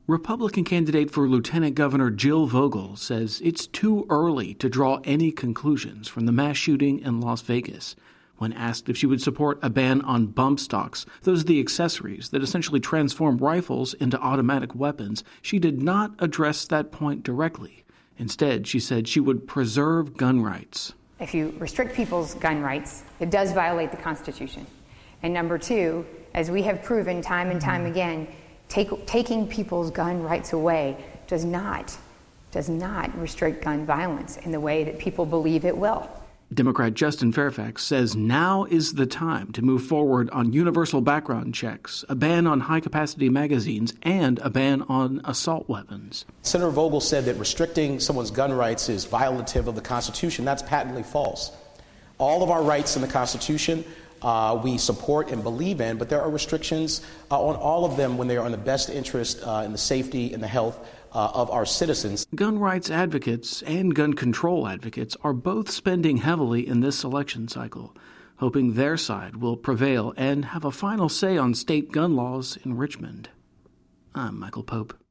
Republican candidate for Lieutenant Governor Jill Vogel says it's too early to draw any conclusions from the mass shooting in Las Vegas. When asked if she would support a ban on bump stocks, those are the accessories that essentially transform rifles into automatic weapons, she did not address that point directly. Instead, she said she would preserve gun rights. If you restrict people's gun rights, it does violate the Constitution. And number two, as we have proven time and time again, taking people's gun rights away does not restrict gun violence in the way that people believe it will. Democrat Justin Fairfax says now is the time to move forward on universal background checks, a ban on high-capacity magazines, and a ban on assault weapons. Senator Vogel said that restricting someone's gun rights is violative of the Constitution. That's patently false. All of our rights in the Constitution we support and believe in, but there are restrictions on all of them when they are in the best interest in the safety and the health of our citizens. Gun rights advocates and gun control advocates are both spending heavily in this election cycle, hoping their side will prevail and have a final say on state gun laws in Richmond. I'm Michael Pope.